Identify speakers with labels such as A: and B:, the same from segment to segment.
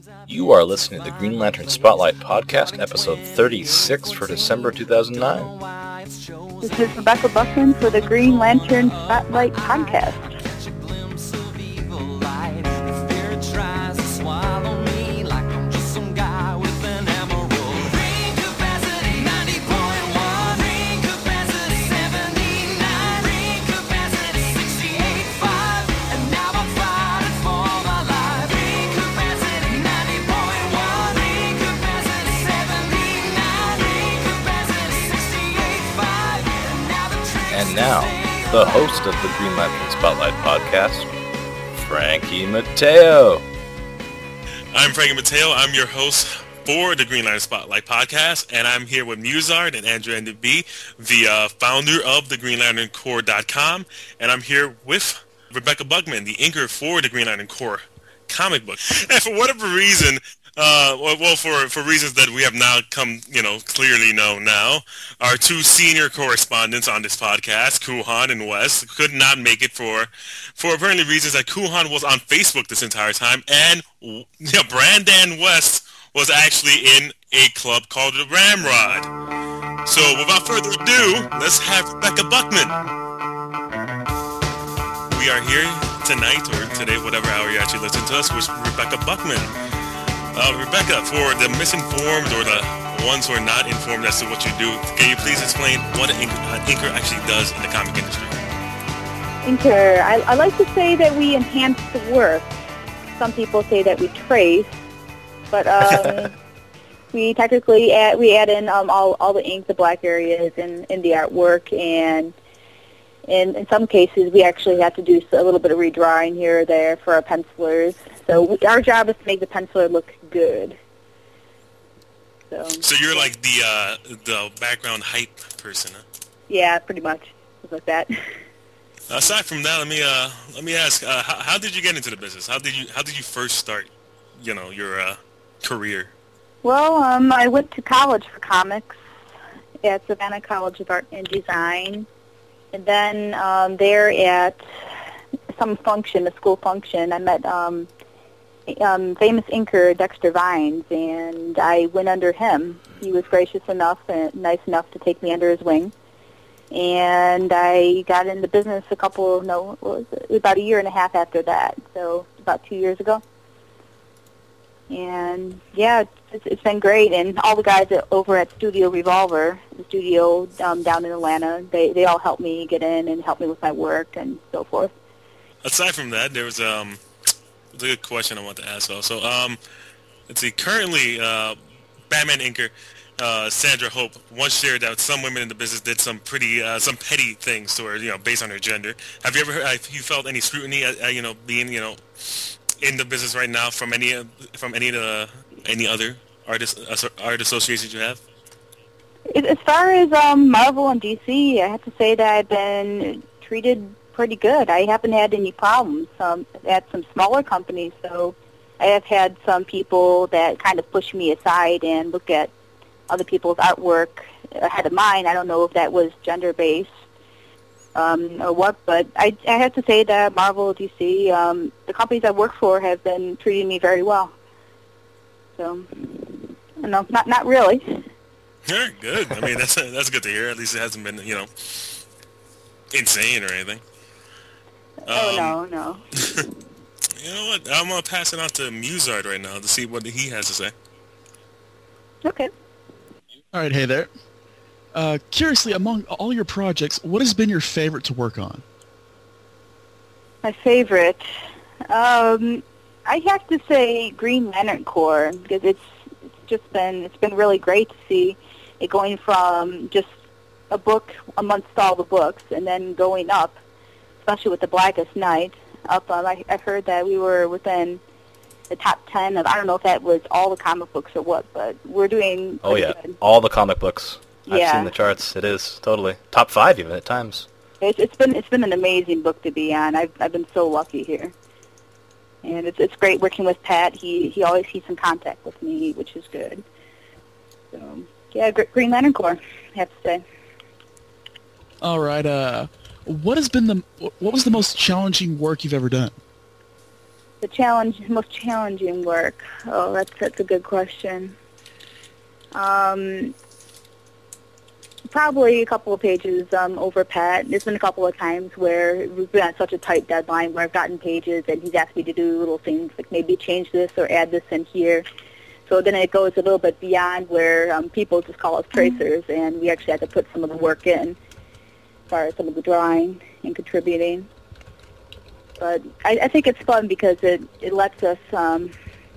A: You are listening to the Green Lantern Spotlight Podcast, episode 36 for December 2009.
B: This is Rebecca Buckman for the Green Lantern Spotlight Podcast.
A: And now, the host of the Green Lantern Spotlight Podcast, Frankie Mateo.
C: I'm Frankie Mateo. I'm your host for the Green Lantern Spotlight Podcast, and I'm here with Musard and Andrew NDB, the founder of the GreenLanternCorps.com, and I'm here with Rebecca Buckman, the inker for the Green Lantern Corps comic book. And for whatever reason, for reasons that we have now clearly know now, our two senior correspondents on this podcast, Kuhan and Wes, could not make it for apparently reasons that Kuhan was on Facebook this entire time, and Brandon West was actually in a club called the Ramrod. So without further ado, let's have Rebecca Buckman. We are here tonight, or today, whatever hour you actually listen to us, with Rebecca Buckman. Rebecca, for the misinformed or the ones who are not informed as to what you do, can you please explain what an inker actually does in the comic industry?
B: Inker, I like to say that we enhance the work. Some people say that we trace, but we technically add in all the ink, the black areas in the artwork, and in some cases we actually have to do a little bit of redrawing here or there for our pencilers. So our job is to make the penciler look good. So
C: you're like the background hype person, huh?
B: Yeah, pretty much. Just like that.
C: Aside from that, let me ask, how did you get into the business? How did you first start, your career?
B: Well, I went to college for comics at Savannah College of Art and Design, and then there at some function, a school function, I met famous inker Dexter Vines, and I went under him. He was gracious enough and nice enough to take me under his wing, and I got into business about a year and a half after that, so about 2 years ago. And yeah, it's been great, and all the guys over at Studio Revolver, the studio down in Atlanta, they all helped me get in and help me with my work and so forth.
C: Aside from that, there was a good question I want to ask also. Let's see, currently, Batman inker Sandra Hope once shared that some women in the business did some petty things to her, based on her gender. Have you ever felt any scrutiny, being, in the business right now from any other art associations you have?
B: As far as Marvel and DC, I have to say that I've been treated pretty good. I haven't had any problems at some smaller companies, so I have had some people that kind of push me aside and look at other people's artwork ahead of mine. I don't know if that was gender-based or what, but I have to say that Marvel, DC, the companies I work for have been treating me very well. So, no, not really.
C: Yeah, good. I mean, that's good to hear. At least it hasn't been, insane or anything.
B: No.
C: You know what? I'm going to pass it on to Musard right now to see what he has to say.
B: Okay.
D: All right, hey there. Curiously, among all your projects, what has been your favorite to work on?
B: My favorite? I have to say Green Lantern Corps, because it's been really great to see it going from just a book amongst all the books and then going up, especially with the Blackest Night, up. I heard that we were within the top 10 of, I don't know if that was all the comic books or what, but we're doing
A: Oh yeah,
B: good.
A: All the comic books. I've
B: Yeah.
A: seen the charts. It is totally top 5 even at times.
B: It's been an amazing book to be on. I've been so lucky here, and it's great working with Pat. He always keeps in contact with me, which is good. So yeah, Green Lantern Corps, I have to say.
D: All right. What was the most challenging work you've ever done?
B: most challenging work. Oh, that's a good question. Probably a couple of pages over Pat. There's been a couple of times where we've been on such a tight deadline where I've gotten pages and he's asked me to do little things like maybe change this or add this in here. So then it goes a little bit beyond where people just call us tracers, and we actually have to put some of the work in as far as some of the drawing and contributing. But I think it's fun because it lets us do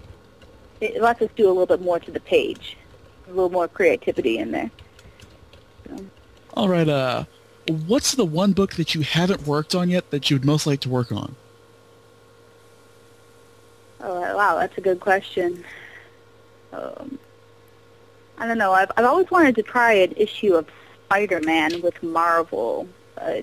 B: a little bit more to the page, a little more creativity in there. So.
D: All right. What's the one book that you haven't worked on yet that you'd most like to work on?
B: Oh wow, that's a good question. I don't know. I've always wanted to try an issue of Spider-Man with Marvel, but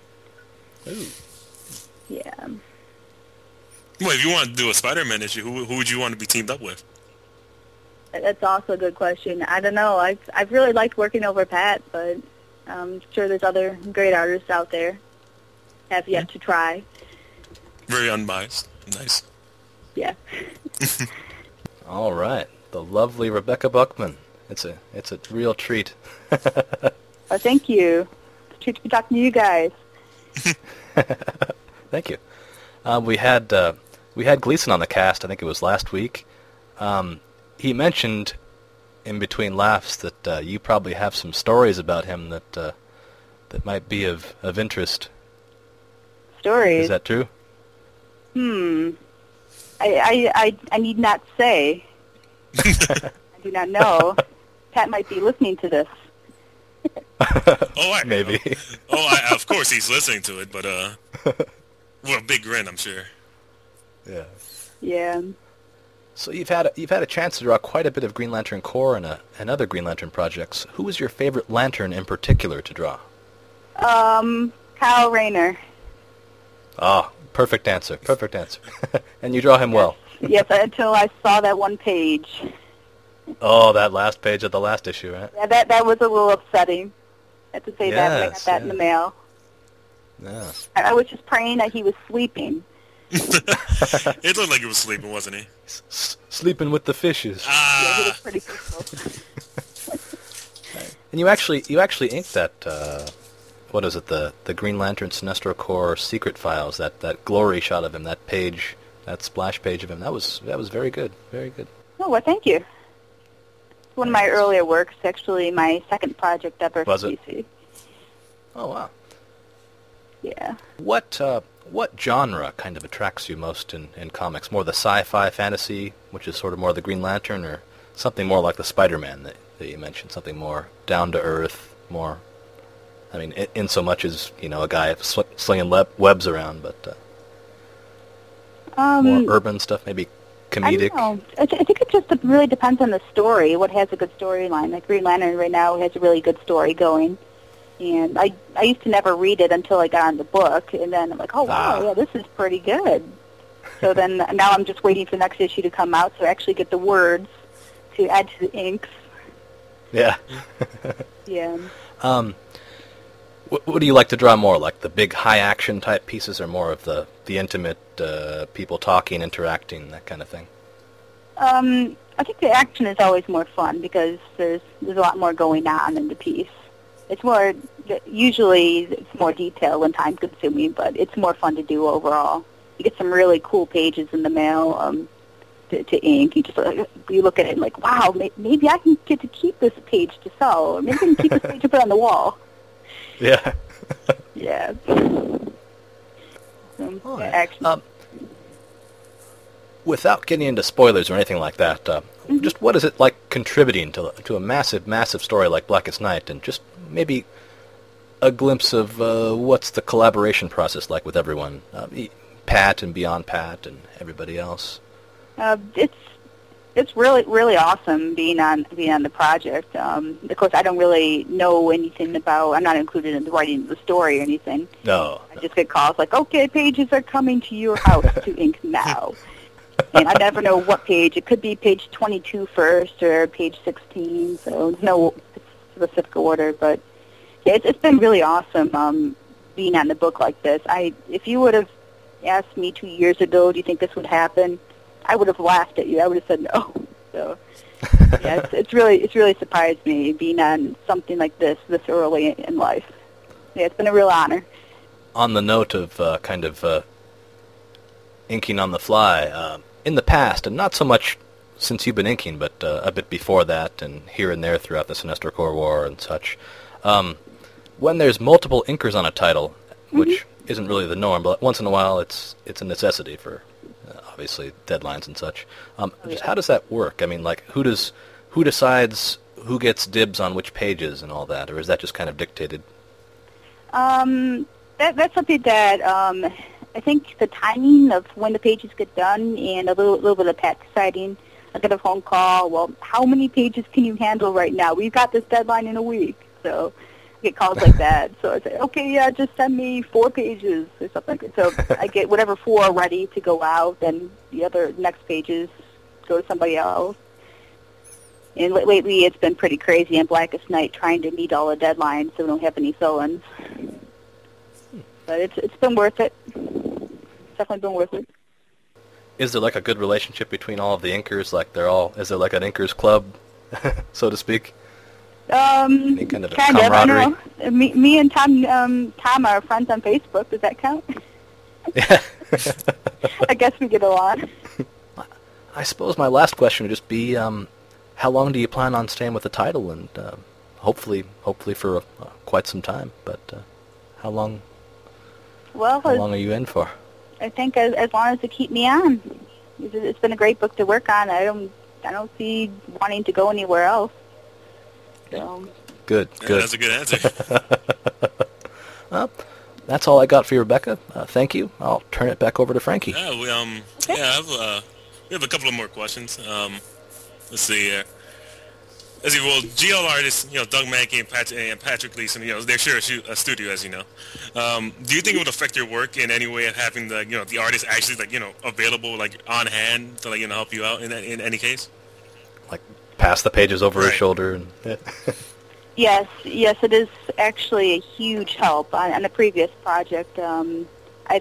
B: yeah.
C: Well, if you want to do a Spider-Man issue, who would you want to be teamed up with?
B: That's also a good question. I don't know. I've really liked working over Pat, but I'm sure there's other great artists out there. Have yet to try.
C: Very unbiased. Nice.
B: Yeah.
A: All right. The lovely Rebecca Buckman. It's a real treat.
B: Oh, thank you. It's a treat to be talking to you guys.
A: Thank you. We had Gleason on the cast. I think it was last week. He mentioned in between laughs that you probably have some stories about him that might be of interest.
B: Stories?
A: Is that true?
B: I need not say. I do not know. Pat might be listening to this.
A: Maybe.
C: Of course he's listening to it, but with a big grin, I'm sure.
A: Yeah.
B: Yeah.
A: So you've had a chance to draw quite a bit of Green Lantern Corps and other Green Lantern projects. Who was your favorite Lantern in particular to draw?
B: Kyle Rayner.
A: Ah, perfect answer. Perfect answer. And you draw him well.
B: Yes, until I saw that one page.
A: Oh, that last page of the last issue, right?
B: Yeah, that was a little upsetting. I have to say that when I got that in the mail.
A: Yeah.
B: I was just praying that he was sleeping.
C: It looked like he was sleeping, wasn't he?
A: Sleeping with the fishes.
B: Yeah, he was pretty peaceful.
A: And you actually inked that. What is it? The Green Lantern Sinestro Corps secret files. That glory shot of him. That page. That splash page of him. That was very good. Very good.
B: Oh, well, thank you. It's one of my earlier works. Actually, my second project ever for DC.
A: Oh wow.
B: Yeah.
A: What genre kind of attracts you most in comics? More the sci-fi fantasy, which is sort of more the Green Lantern, or something more like the Spider-Man that you mentioned, something more down to earth, more. I mean, in so much as a guy slinging webs around, but more urban stuff, maybe comedic.
B: I don't know. I think it just really depends on the story. What has a good storyline? Like Green Lantern right now has a really good story going. And I used to never read it until I got on the book, and then I'm like, oh, wow, yeah, this is pretty good. So then now I'm just waiting for the next issue to come out so I actually get the words to add to the inks.
A: Yeah.
B: Yeah.
A: What do you like to draw more, like the big high-action type pieces, or more of the intimate people talking, interacting, that kind of thing?
B: I think the action is always more fun because there's a lot more going on in the piece. It's more, usually it's more detailed and time-consuming, but it's more fun to do overall. You get some really cool pages in the mail to ink. You look at it and like, wow, maybe I can get to keep this page to sell, or maybe I can keep this page to put on the wall.
A: Yeah.
B: Yeah.
A: Right.
B: Action.
A: Without getting into spoilers or anything like that, just what is it like contributing to a massive story like Blackest Night, and just maybe a glimpse of what's the collaboration process like with everyone, Pat and beyond Pat and everybody else?
B: It's really awesome being on the project. Of course, I don't really know anything about. I'm not included in the writing of the story or anything.
A: No.
B: I just get calls like, okay, pages are coming to your house to ink now. And I never know what page. It could be page 22 first or page 16, so no specific order. But yeah, it's been really awesome being on the book like this. If you would have asked me 2 years ago, do you think this would happen? I would have laughed at you. I would have said no. So yeah, it's really surprised me being on something like this early in life. Yeah, it's been a real honor.
A: On the note of inking on the fly, in the past, and not so much since you've been inking, but a bit before that, and here and there throughout the Sinestro Corps War and such, when there's multiple inkers on a title, which isn't really the norm, but once in a while it's a necessity for obviously deadlines and such. Just how does that work? I mean, like who decides who gets dibs on which pages and all that, or is that just kind of dictated?
B: That's something that I think the timing of when the pages get done and a little bit of Pat deciding. I get a phone call. Well, how many pages can you handle right now? We've got this deadline in a week, so I get calls like that. So I say, okay, yeah, just send me 4 pages or something like that. So I get whatever 4 are ready to go out, then the other next pages go to somebody else. And lately it's been pretty crazy in Blackest Night trying to meet all the deadlines so we don't have any fill-ins. But it's been worth it. It's definitely been worth it.
A: Is there like a good relationship between all of the inkers? Like is there like an inkers club, so to speak? Any kind of camaraderie?
B: I don't know. Me and Tom are friends on Facebook. Does that count?
A: Yeah.
B: I guess we get along.
A: I suppose my last question would just be, how long do you plan on staying with the title? And hopefully for quite some time. But how long?
B: Well,
A: how long are you in for?
B: I think as long as they keep me on. It's been a great book to work on. I don't see wanting to go anywhere else. So.
A: Good.
C: Yeah, that's a good answer.
A: Well, that's all I got for you, Rebecca. Thank you. I'll turn it back over to Frankie.
C: Yeah, we have a couple of more questions. Let's see here. Let's see. Well, GL artists, Doug Mankey and Patrick Gleason, they share a studio, as you know. Do you think it would affect your work in any way, having the artist actually available on hand to help you out in any case? Like
A: pass the pages over his shoulder and.
B: Yes, it is actually a huge help. On a previous project, I've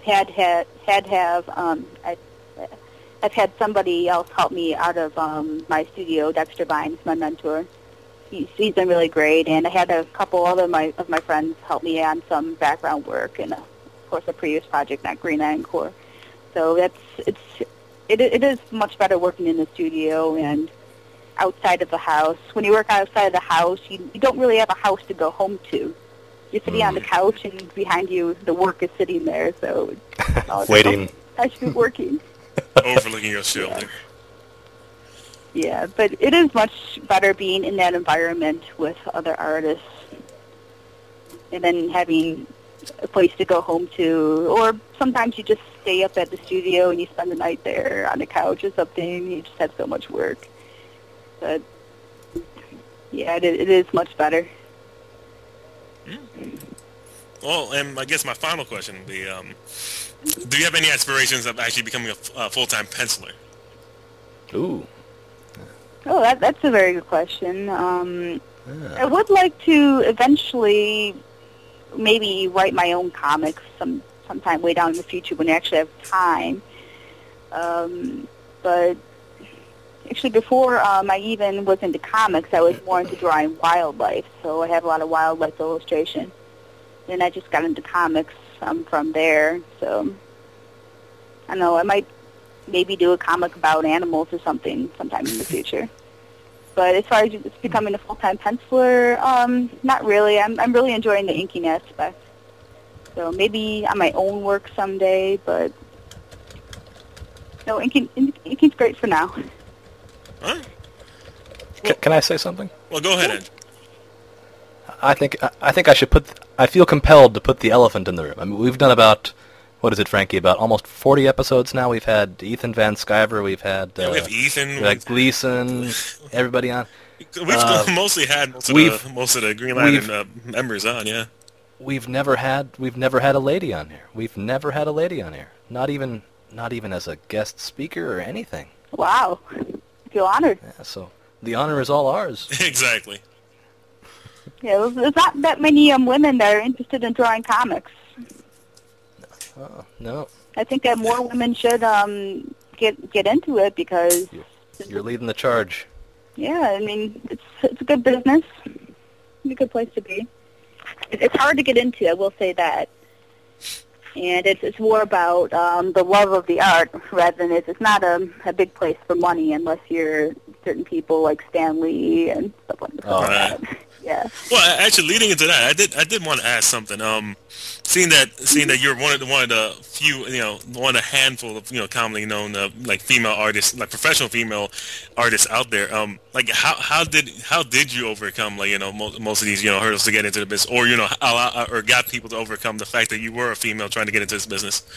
B: had somebody else help me out of my studio. Dexter Vines, my mentor. He's been really great, and I had a couple other of my friends help me on some background work, and of course a previous project, not Green Lantern Corps. So it is much better working in the studio and outside of the house. When you work outside of the house, you don't really have a house to go home to. You're sitting on the couch, and behind you, the work is sitting there. So
A: waiting.
B: I should be working.
C: Overlooking your shoulder.
B: Yeah, but it is much better being in that environment with other artists and then having a place to go home to. Or sometimes you just stay up at the studio and you spend the night there on the couch or something. You just have so much work. But, yeah, it is much better.
C: Well, and I guess my final question would be, do you have any aspirations of actually becoming a full-time penciler?
A: Ooh.
B: Oh, that's a very good question. I would like to eventually maybe write my own comics sometime way down in the future when I actually have time. But actually before I even was into comics, I was more into drawing wildlife, so I have a lot of wildlife illustration. Then I just got into comics from there, so I don't know, I might maybe do a comic about animals or something sometime in the future. But as far as just becoming a full-time penciler, not really. I'm really enjoying the inking aspect. So maybe on my own work someday, but no, inking's great for now.
C: Huh?
A: Can I say something?
C: Well, go ahead, Andrew.
A: I think I should I feel compelled to put the elephant in the room. I mean, we've done about, what is it, Frankie? About almost 40 episodes now. We've had Ethan Van Sciver. We've had
C: we have Ethan.
A: We've had Gleason. Everybody on.
C: We've mostly had most of the Green Lantern members on. Yeah.
A: We've never had a lady on here. We've never had a lady on here. Not even as a guest speaker or anything.
B: Wow. I feel honored.
A: Yeah, so the honor is all ours.
C: Exactly.
B: Yeah, there's not that many women that are interested in drawing comics.
A: No.
B: I think that more women should get into it because
A: You're leading the charge.
B: yeah, I mean it's a good business, it's a good place to be. It's hard to get into, I will say that, and it's more about the love of the art rather than it's not a big place for money unless you're certain people like Stan Lee and stuff like that. Yeah.
C: Well, actually, leading into that, I did want to ask something. Seeing that you're one of the few, one of a handful of commonly known like female artists, like professional female artists out there. Like how did you overcome like most of these hurdles to get into the business, or allow or got people to overcome the fact that you were a female trying to get into this business?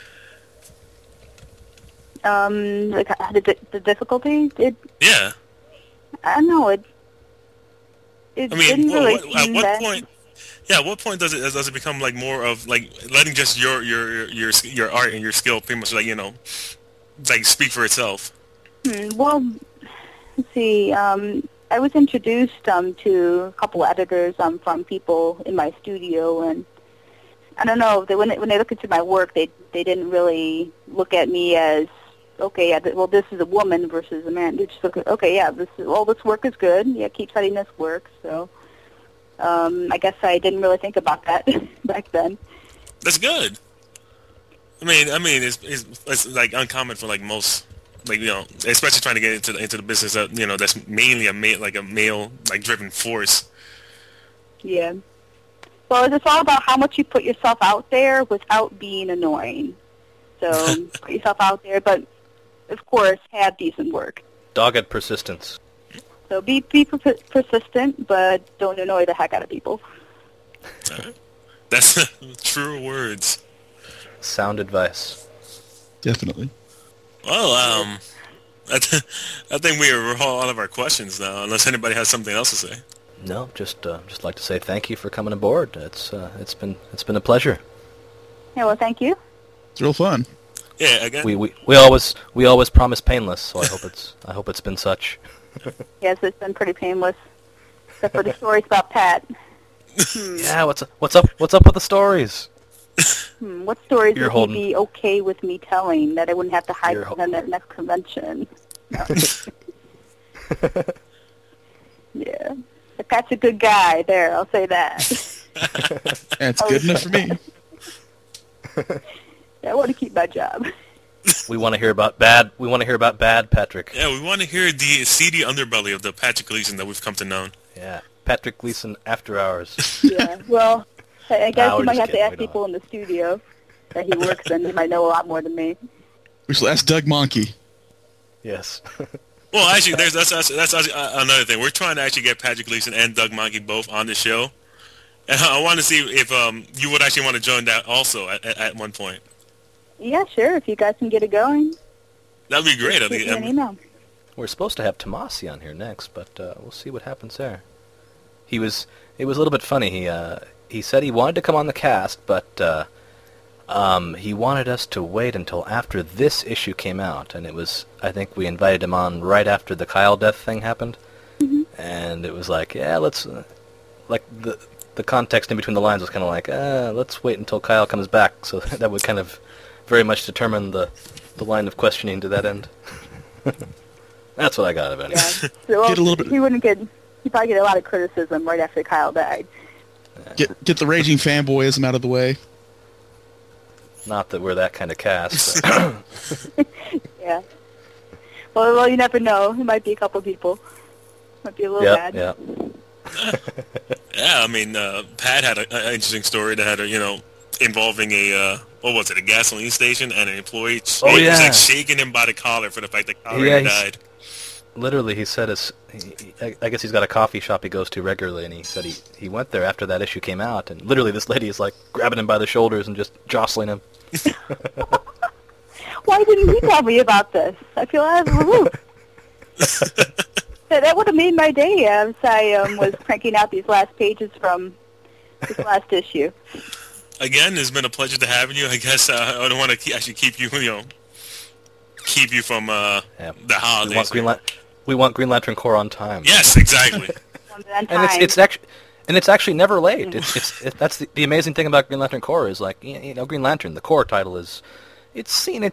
B: Like the difficulty.
C: Yeah.
B: I don't know. It didn't really
C: at what
B: that.
C: point? Yeah, at what point does it become like more of like letting just your art and your skill pretty much like like speak for itself?
B: Well, let's see. I was introduced to a couple editors from people in my studio, and I don't know. When they look into my work, they didn't really look at me as okay. Yeah, well, this is a woman versus a man. They just look at okay. Yeah, this work is good. Yeah, keep citing this work. So. I guess I didn't really think about that back then.
C: That's good. I mean, it's like uncommon for like most, like especially trying to get into the business that that's mainly a male like driven force.
B: Yeah. Well, it's all about how much you put yourself out there without being annoying. So put yourself out there, but of course have decent work.
A: Dogged persistence.
B: So be persistent, but don't annoy the heck out of people.
C: That's true words.
A: Sound advice.
D: Definitely.
C: Well, I think we are all of our questions now, unless anybody has something else to say.
A: No, just like to say thank you for coming aboard. It's been a pleasure.
B: Yeah, well, thank you.
D: It's real fun.
C: Yeah, again.
A: We always promise painless, so I hope it's been such.
B: Yes, it's been pretty painless, except for the stories about Pat.
A: Yeah, what's up with the stories?
B: What stories
A: You're
B: would he be okay with me telling that I wouldn't have to hide them at next convention? No. Yeah, but Pat's a good guy. There, I'll say that.
D: That's good enough for me.
B: Yeah, I want to keep my job.
A: We want to hear about bad. We want to hear about bad Patrick.
C: Yeah, we want to hear the seedy underbelly of the Patrick Gleason that we've come to know.
A: Yeah, Patrick Gleason after hours.
B: Yeah, well, I guess
A: No,
B: you
A: we're
B: might
A: just
B: have to
A: kidding,
B: ask
A: we don't.
B: people in the studio that he works in. They might know a lot more than me.
D: We shall ask Doug Monkey.
A: Yes.
C: Well, actually, that's actually another thing. We're trying to actually get Patrick Gleason and Doug Monkey both on the show, and I want to see if you would actually want to join that also at one point.
B: Yeah, sure. If you guys can get it going,
C: That'd be great.
B: shoot me an email.
A: We're supposed to have Tomasi on here next, but we'll see what happens there. It was a little bit funny. He said he wanted to come on the cast, but he wanted us to wait until after this issue came out, and I think we invited him on right after the Kyle death thing happened, and it was like, yeah, let's like the context in between the lines was kind of like, let's wait until Kyle comes back, so that would kind of very much determine the line of questioning to that end. That's what I got of it.
B: Yeah. So, well,
D: Get a little bit-
B: he'd probably get a lot of criticism right after Kyle died.
D: Get the raging fanboyism out of the way.
A: Not that we're that kind of cast. But
B: Yeah. Well, you never know. It might be a couple people. Might be a little bad.
A: yeah.
C: Yeah, I mean, Pat had an interesting story that had involving a gasoline station and an employee.
A: Oh,
C: He was
A: yeah.
C: like shaking him by the collar for the fact that Kyle
A: Yeah,
C: died.
A: Literally, he said I guess he's got a coffee shop he goes to regularly, and he said he went there after that issue came out, and literally this lady is like grabbing him by the shoulders and just jostling him.
B: Why didn't he tell me about this? I feel out of the loop. That would have made my day as I was cranking out these last pages from this last issue.
C: Again, it's been a pleasure to have you. I guess I don't want to keep you from the holidays.
A: We want Green Lantern Corps on time.
C: Yes, exactly.
B: And
A: it's actually never late. That's the amazing thing about Green Lantern Corps is like Green Lantern. The Corps title is it's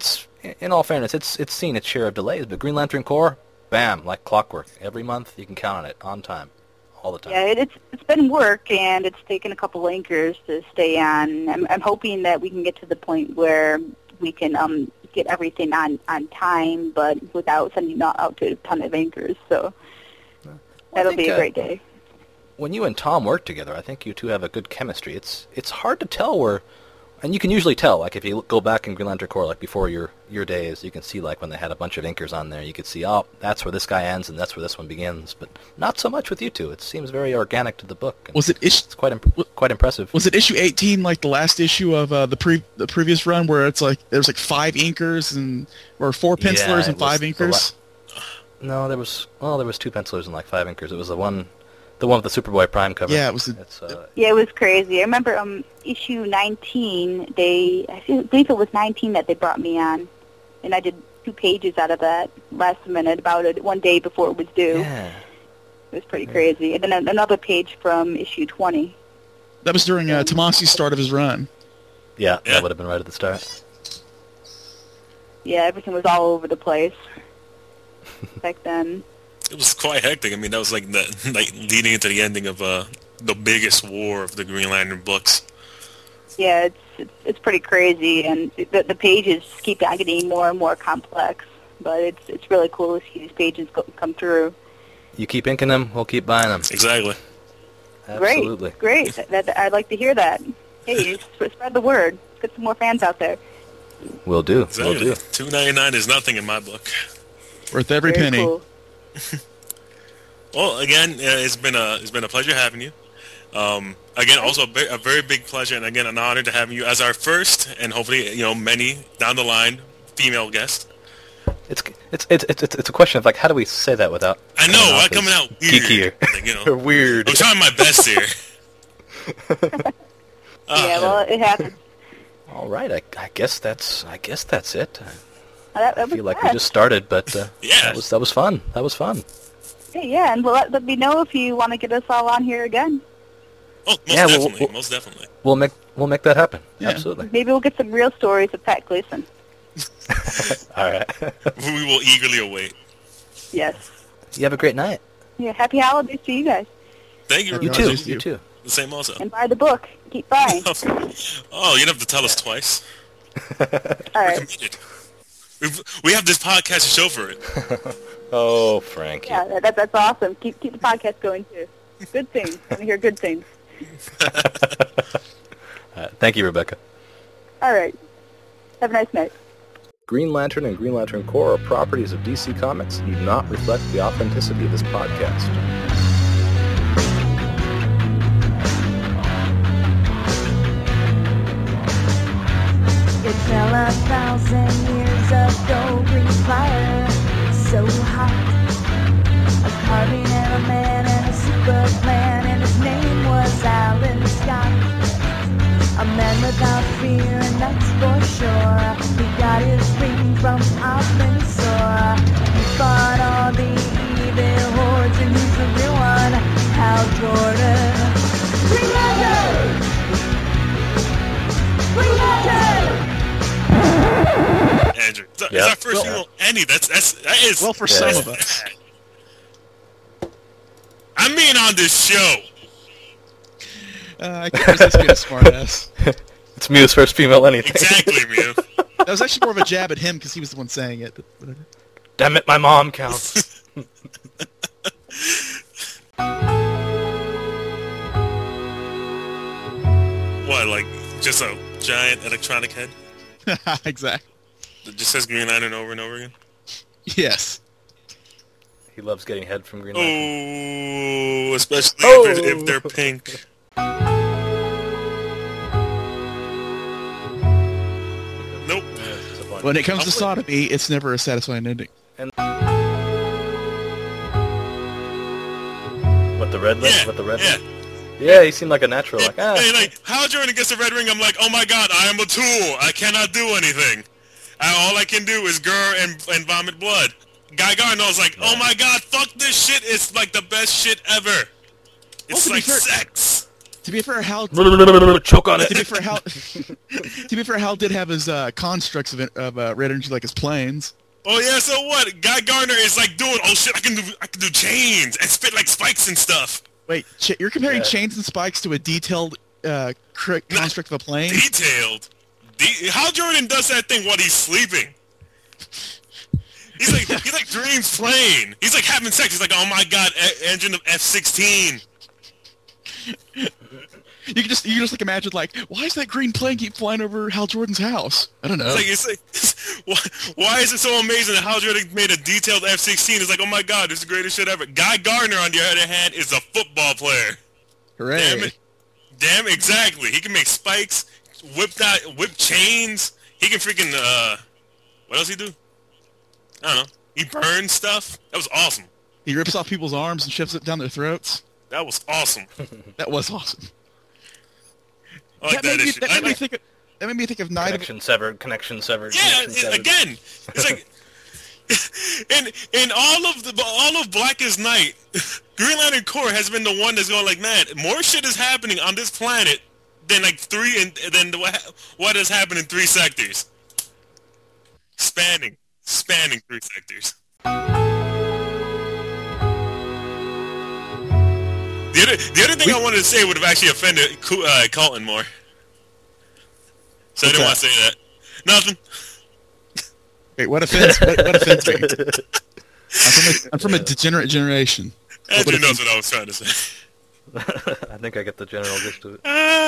A: in all fairness, it's seen its share of delays, but Green Lantern Corps, bam, like clockwork. Every month you can count on it, on time, all the time.
B: Yeah, it's been work, and it's taken a couple anchors to stay on. I'm hoping that we can get to the point where we can get everything on time, but without sending out to a ton of anchors. So that'll be a great day.
A: When you and Tom work together, I think you two have a good chemistry. It's hard to tell where, and you can usually tell, like if you go back in Green Lantern Corps, like before your days, you can see like when they had a bunch of inkers on there, you could see, oh, that's where this guy ends and that's where this one begins. But not so much with you two. It seems very organic to the book.
D: Was it
A: It's quite impressive.
D: Was it issue 18 like the last issue of the previous run where it's like there's like 5 inkers and or 4 pencilers and 5 inkers?
A: No, there was 2 pencilers and like 5 inkers. It was the one with the Superboy Prime cover.
D: Yeah, it was.
B: Yeah, it was crazy. I remember issue 19. I believe it was 19 that they brought me on, and I did 2 pages out of that last minute, about it one day before it was due.
A: Yeah.
B: It was pretty crazy. And then another page from issue 20.
D: That was during Tomasi's start of his run.
A: Yeah, that would have been right at the start.
B: Yeah, everything was all over the place back then.
C: It was quite hectic. I mean, that was like leading into the ending of the biggest war of the Green Lantern books.
B: Yeah, it's pretty crazy, and the pages keep on getting more and more complex. But it's really cool to see these pages come through.
A: You keep inking them, we'll keep buying them.
C: Exactly.
A: Absolutely.
B: Great. I'd like to hear that. Hey, spread the word. Get some more fans out there.
A: Will do.
C: Exactly.
A: Will do.
C: $2.99 is nothing in my book.
D: Worth every
B: Very
D: penny.
B: Cool.
C: Well, again, it's been a pleasure having you. Again, also a very big pleasure, and again, an honor to have you as our first, and hopefully, many down the line female guest.
A: It's a question of like, how do we say that without?
C: I know, I'm coming out weird.
A: Geekier. Or weird.
C: I'm trying my best here.
B: Yeah, well, it happens.
A: All right, I guess that's it.
B: I
A: feel like we just started, but
C: Yeah.
A: that was fun. That was fun.
B: Yeah, and let me know if you want to get us all on here again.
C: Oh, most definitely.
A: We'll make that happen.
D: Yeah.
A: Absolutely.
B: Maybe we'll get some real stories of Pat Gleason.
A: All right.
C: We will eagerly await.
B: Yes.
A: You have a great night.
B: Yeah, happy holidays to you guys.
C: Thank you.
A: You
D: Happy
A: too.
D: holidays to
A: You
D: you.
A: too.
C: The same also.
B: And buy the book. Keep buying.
C: Oh, you don't have to tell us twice.
B: All
C: We're
B: right.
C: committed. We have this podcast to show for it.
A: Oh, Frankie.
B: Yeah, that's awesome. Keep the podcast going too. Good things. I want to hear good things.
A: Thank you, Rebecca.
B: All right. Have a nice night.
A: Green Lantern and Green Lantern Corps are properties of DC Comics and do not reflect the authenticity of this podcast.
E: It fell 1,000 years ago, green fire, so hot. A carving and a man and a superman, and his name was Alan Scott. A man without fear, and that's for sure. He got his ring from Alpensor. He fought all the evil hordes, and he's the real one, Hal Jordan. Green Lantern! Green Lantern!
C: Andrew, it's our first female Annie. That is.
D: Well, for some of us.
C: I'm being on this show.
D: I can't resist being a smartass.
A: It's Mew's first female anything.
C: Exactly, Mew.
D: That was actually more of a jab at him because he was the one saying it. But whatever.
A: Damn it, my mom counts.
C: What, like just a giant electronic head
D: Exactly.
C: that just says Green Lantern over and over again?
D: Yes.
A: He loves getting head from Green Lantern.
C: Oh, especially if they're pink. Nope.
D: When it comes to sodomy, it's never a satisfying ending.
A: What, the red list?
C: Yeah,
A: What, the red
C: yeah.
A: list? Yeah, he seemed like a natural. Like,
C: Hey, like, Hal Jordan gets a red ring, I'm like, oh my god, I am a tool. I cannot do anything. All I can do is gurr and vomit blood. Guy Gardner's like, oh my god, fuck this shit. It's like the best shit ever. It's
D: to be
C: like
D: fair-
C: sex.
D: To be fair, Hal.
A: Choke on it.
D: To be fair, Hal. To be fair, Hal did have his constructs of red energy, like his planes.
C: Oh yeah, so what? Guy Gardner is like doing. Oh shit, I can do chains and spit like spikes and stuff.
D: Wait, you're comparing chains and spikes to a detailed construct of a plane?
C: Detailed. Hal Jordan does that thing while he's sleeping. He like dreams plane. He's like having sex. He's like, oh my god, engine of F-16.
D: You can just like imagine like, why does that green plane keep flying over Hal Jordan's house? I don't know.
C: It's like why is it so amazing that Hal Jordan made a detailed F-16? It's like, oh my god, this is the greatest shit ever. Guy Gardner, on the other hand, is a football player.
D: Hooray!
C: Damn it! Damn, exactly. He can make spikes, whip chains. He can freaking what else he do? I don't know. He burns stuff. That was awesome.
D: He rips off people's arms and shoves it down their throats.
C: That was awesome.
D: That was awesome.
C: I like that issue.
D: That made me think of Night
A: Connection severed. Connection severed.
C: Yeah,
A: connection severed.
C: again, it's like in all of Blackest Night, Green Lantern Corps has been the one that's going like, man, more shit is happening on this planet than like what has happened in 3 sectors. Spanning 3 sectors. The other thing I wanted to say would have actually offended Colton more. So I didn't want to say that. Nothing.
D: Wait, what offense? What offense me? I'm from a degenerate generation.
C: Andrew knows what I was trying to say.
A: I think I get the general gist of it.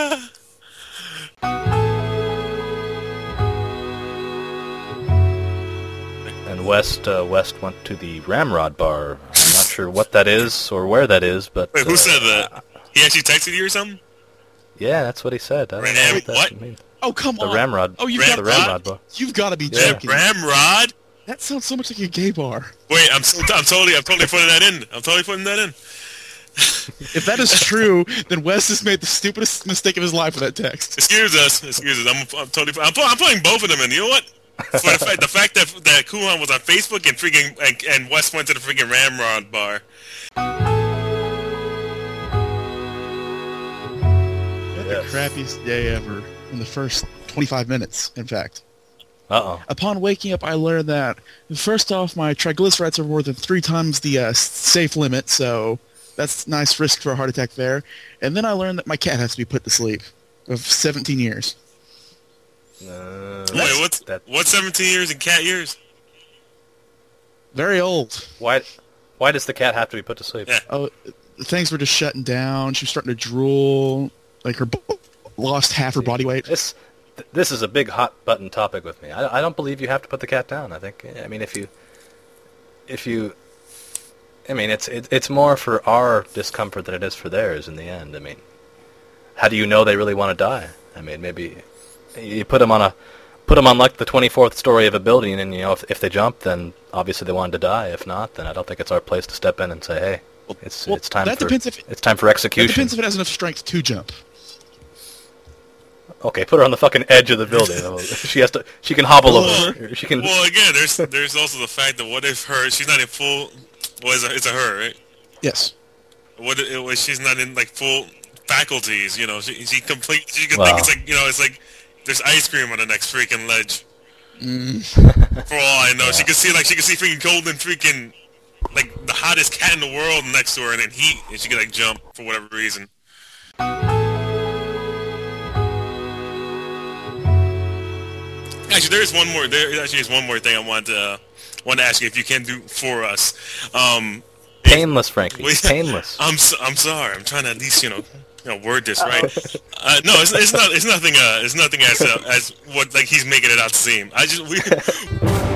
A: And West went to the Ramrod bar. I'm not sure what that is or where that is, but...
C: Wait, who said that? He actually texted you or something?
A: Yeah, that's what he said. I don't know what that means.
D: Oh, come on.
A: The Ramrod.
D: Oh,
A: the Ramrod bar.
D: You've got to be
C: Yeah,
D: joking.
C: Ramrod?
D: That sounds so much like a gay bar.
C: Wait, I'm totally putting that in. I'm totally putting that in.
D: If that is true, then Wes has made the stupidest mistake of his life with that text.
C: Excuse us. I'm putting both of them in. You know what? For the fact that Kuhan was on Facebook and Wes went to the freaking Ramrod bar.
D: The crappiest day ever in the first 25 minutes, in fact.
A: Uh-oh.
D: Upon waking up, I learned that, first off, my triglycerides are more than 3 times the safe limit, so that's nice risk for a heart attack there. And then I learned that my cat has to be put to sleep of 17 years.
C: Wait, what's 17 years in cat years?
D: Very old.
A: Why does the cat have to be put to sleep?
C: Yeah.
D: Oh, things were just shutting down. She was starting to drool. Like lost half her body weight.
A: This is a big hot button topic with me. I don't believe you have to put the cat down. I mean it's more for our discomfort than it is for theirs in the end. I mean, how do you know they really want to die? I mean, maybe you put them on like the 24th story of a building, and if they jump, then obviously they wanted to die. If not, then I don't think it's our place to step in and say, hey, it's time for execution.
D: It depends if it has enough strength to jump.
A: Okay, put her on the fucking edge of the building. She can hobble over. She can.
C: Well, again, there's also the fact that what if she's not in full. Well, it's a her, right?
D: Yes.
C: What if she's not in like full faculties? You know, she can think it's like it's like there's ice cream on the next freaking ledge. For all I know, she can see freaking golden freaking like the hottest cat in the world next to her, and then heat, and she can like jump for whatever reason. Actually, there actually is one more thing I want to ask you if you can do for us.
A: Painless, frankly. Painless.
C: I'm sorry. I'm trying to at least word this right. No, it's nothing as what like he's making it out to seem.